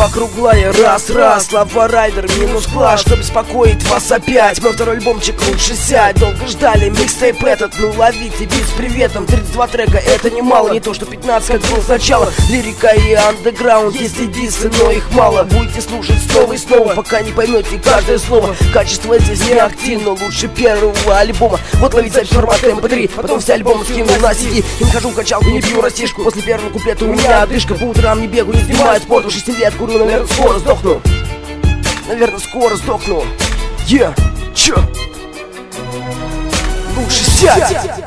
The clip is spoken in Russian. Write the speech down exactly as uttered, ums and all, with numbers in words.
круглая, раз-раз. Слава Райдер, минус класс, что беспокоит вас опять. Мой второй альбомчик, лучше сядь. Долго ждали микстейп этот, ну ловите бит с приветом. Тридцать два трека, это немало, не то что пятнадцать, как было сначала. Лирика и андеграунд, есть и дисы, но их мало. Будете слушать снова и снова, пока не поймете каждое слово. Качество здесь не активно, лучше первого альбома. Вот ловить запись формата эм пэ три, потом все альбомы скинул на си ди. И не хожу в качалку, не пью растишку. После первого куплета у меня одышка. По утрам не бегу, не снимаю спорт. Шести лет курю, наверное, скоро сдохну. Наверное, скоро сдохну. Е, yeah. Чё? Лучше сядь!